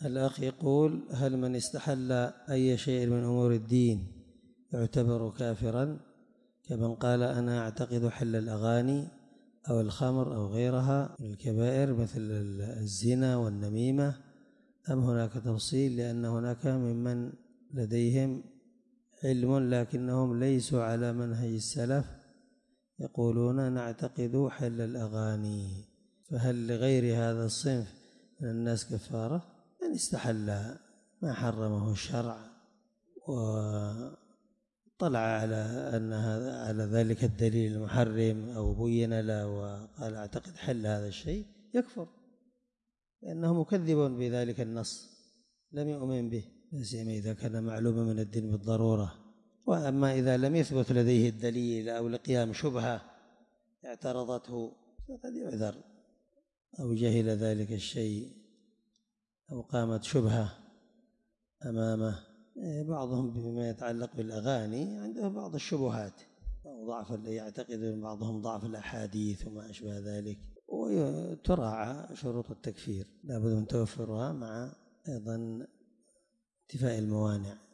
الأخ يقول: هل من استحل أي شيء من أمور الدين يعتبر كافرا كمن قال أنا أعتقد حل الأغاني أو الخمر أو غيرها من الكبائر مثل الزنا والنميمة، أم هناك تفصيل؟ لأن هناك ممن لديهم علم لكنهم ليسوا على منهج السلف يقولون نعتقد حل الأغاني، فهل لغير هذا الصنف من الناس كفارة؟ من استحل ما حرمه الشرع وطلع على ذلك الدليل المحرم أو بين له وقال أعتقد حل هذا الشيء يكفر، لأنه مكذب بذلك النص لم يؤمن به، لا سيما إذا كان معلوما من الدين بالضرورة. وأما إذا لم يثبت لديه الدليل أو لقيام شبهة اعترضته فقد يعذر، أو جهل ذلك الشيء أو قامت شبهة أمامه. بعضهم بما يتعلق بالأغاني عنده بعض الشبهات أو يعتقد بعضهم ضعف الأحاديث وما أشبه ذلك، وتراعى شروط التكفير لا بد من توفرها مع أيضا انتفاء الموانع.